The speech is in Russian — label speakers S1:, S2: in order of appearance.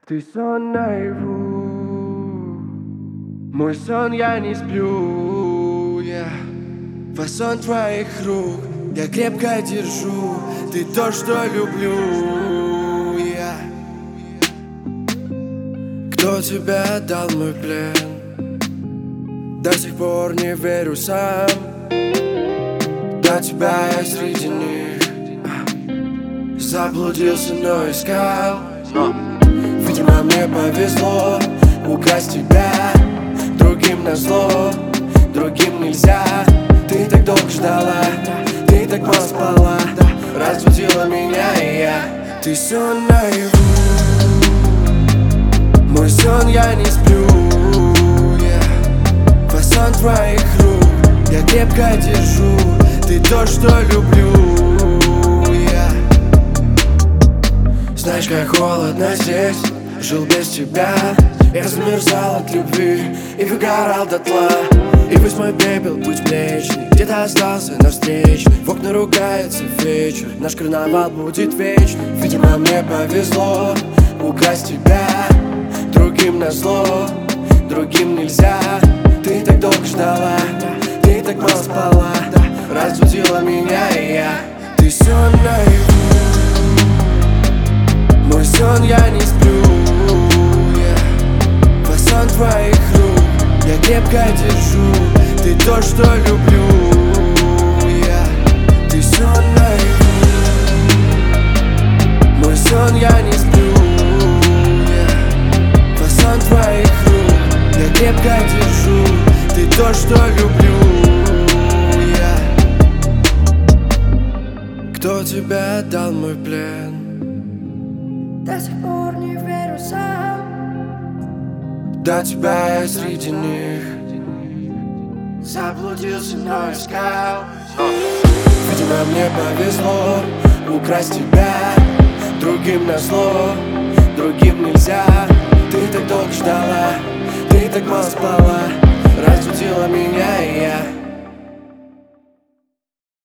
S1: Ты сон наяву, мой сон, я не сплю, фасон твоих рук я крепко держу. Ты то, что люблю я. Кто тебя дал мой плен? До сих пор не верю сам. До тебя я среди них заблудился, но искал. Видимо, мне повезло украсть тебя. Другим назло, другим нельзя. Ты так долго ждала, ты так мало спала, разбудила меня, и я. Ты сон наяву, мой сон, я не сплю, фасон твоих рук я крепко держу. Ты то, что люблю я. Знаешь, как холодно здесь, жил без тебя. Я замерзал от любви и выгорал дотла. И пусть мой пепел, путь млечный где-то остался навстречный. В окна ругается вечер, наш карнавал будет вечный. Видимо, мне повезло украсть тебя. Другим назло, другим нельзя. Ты так долго ждала, ты так мало спала, разбудила меня, и я. Ты сон наяву, мой сон, я не сплю, фасон твоих рук я крепко держу. Ты то, что люблю я. Ты сон наяву, мой сон, я не сплю, фасон твоих рук я крепко держу. Ты то, что люблю я. Кто тебя дал мой плен?
S2: До сих пор не верю сам.
S1: До тебя я среди них заблудился, но искал. Видимо, мне повезло украсть тебя. Другим назло, другим нельзя. Ты так долго ждала, ты так мало спала, разбудила меня, и я.